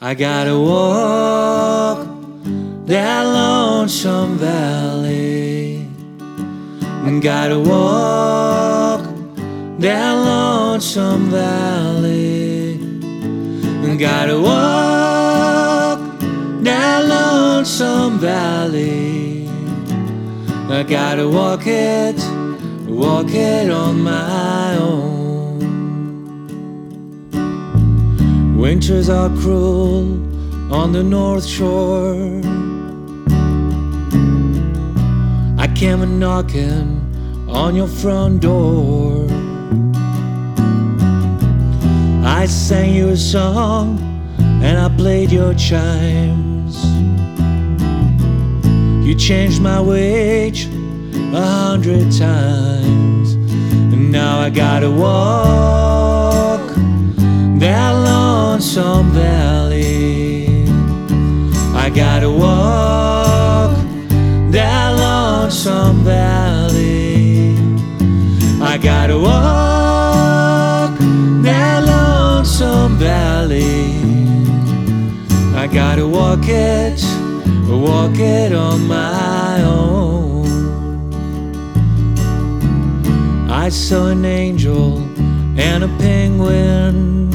I gotta walk that lonesome valley. Gotta walk that lonesome valley. Gotta walk that lonesome valley. I gotta walk it on my own. Winters are cruel on the North Shore. I came a knocking on your front door. I sang you a song and I played your chimes. You changed my wage 100 times, and now I gotta walk that lonesome valley. I gotta walk that lonesome valley. I gotta walk that lonesome valley. I gotta walk it on my own. I saw an angel and a penguin.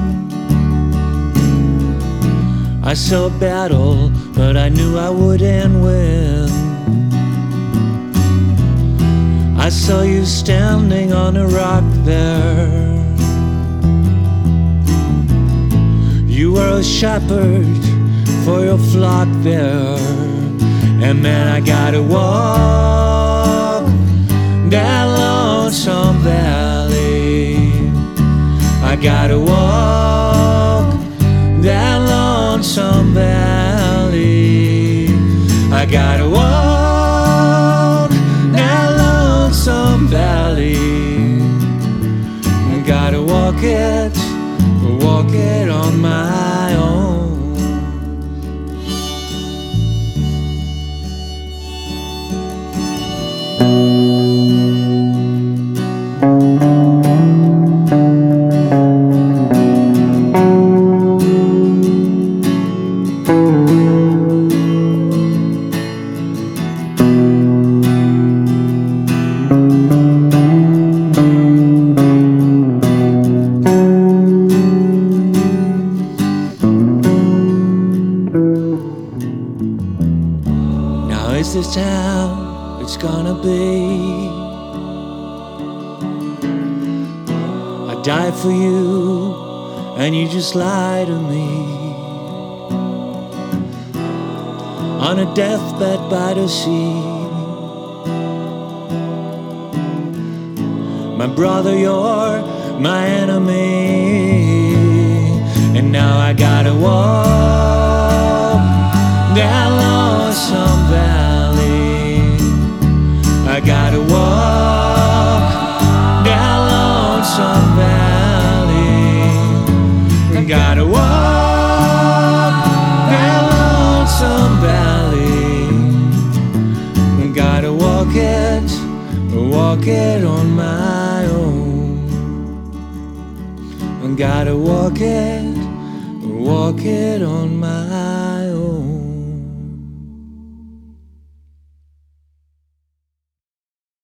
I saw a battle, but I knew I wouldn't win. I saw you standing on a rock there. You were a shepherd for your flock there. And man, I gotta walk that lonesome valley. I gotta walk that lonesome valley. I gotta walk that lonesome valley. I gotta walk it on my own. Is this how it's gonna be? I died for you and you just lied to me. On a deathbed by the sea. My brother, you're my enemy. And now I gotta walk that lonesome valley. I gotta walk that lonesome valley. I gotta walk that lonesome valley. I gotta walk it on my own. I gotta walk it on my own.